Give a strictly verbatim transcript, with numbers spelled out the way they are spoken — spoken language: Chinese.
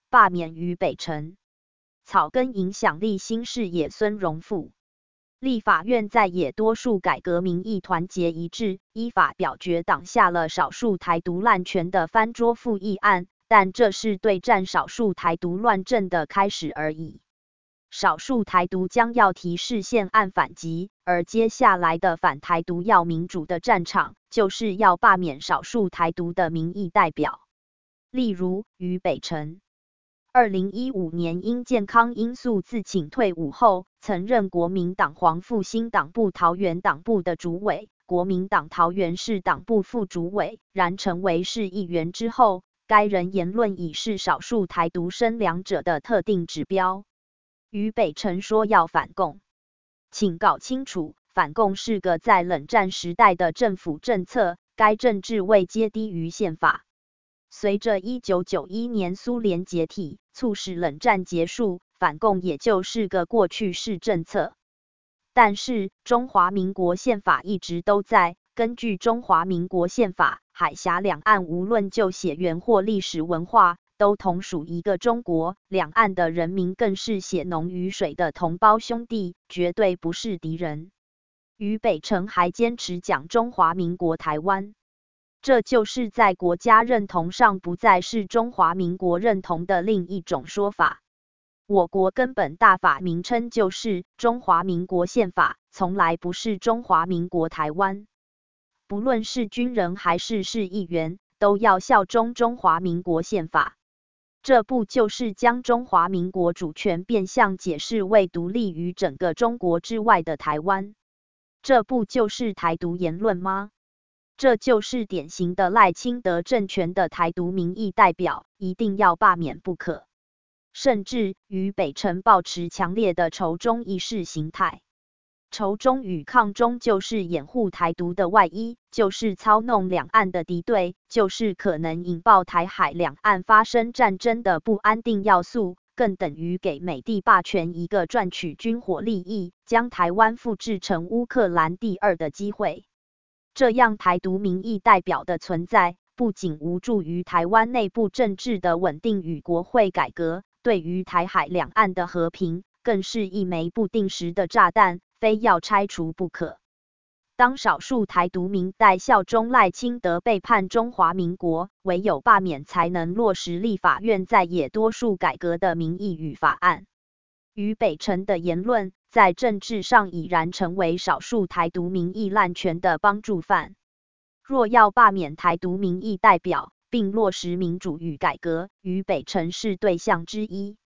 罢免于北辰。草根影响力新视野孙荣富。立法院在野多数改革民意团结一致，依法表决挡下了少数台独滥权的翻桌复议案，但这是对战少数台独乱政的开始而已。少数台独将要提释宪案反击，而接下来的反台独要民主的战场，就是要罢免少数台独的民意代表。例如，于北辰。二零一五年因健康因素自请退伍后，曾任国民党黄复兴党部桃园党部的主委、国民党桃园市党部副主委，然成为市议员之后，该人言论已是少数台独生两者的特定指标。于北辰说要反共，请搞清楚，反共是个在冷战时代的政府政策，该政治位阶低于宪法。随着一九九一年苏联解体，促使冷战结束，反共也就是个过去式政策。但是，中华民国宪法一直都在。根据中华民国宪法，海峡两岸无论就血缘或历史文化，都同属一个中国，两岸的人民更是血浓于水的同胞兄弟，绝对不是敌人。于北辰还坚持讲中华民国台湾。这就是在国家认同上不再是中华民国认同的另一种说法。我国根本大法名称就是中华民国宪法，从来不是中华民国台湾。不论是军人还是市议员，都要效忠中华民国宪法。这不就是将中华民国主权变相解释为独立于整个中国之外的台湾？这不就是台独言论吗？这就是典型的赖清德政权的台独民意代表，一定要罢免不可。甚至于北辰抱持强烈的仇中意识形态。仇中与抗中就是掩护台独的外衣，就是操弄两岸的敌对，就是可能引爆台海两岸发生战争的不安定要素，更等于给美帝霸权一个赚取军火利益，将台湾复制成乌克兰第二的机会。这样台独民意代表的存在，不仅无助于台湾内部政治的稳定与国会改革，对于台海两岸的和平，更是一枚不定时的炸弹，非要拆除不可。当少数台独民代效忠赖清德背叛中华民国，唯有罢免才能落实立法院在野多数改革的民意与法案。于北辰的言论，在政治上已然成为少数台独民意滥权的帮助犯。若要罢免台独民意代表，并落实民主与改革，于北辰是对象之一。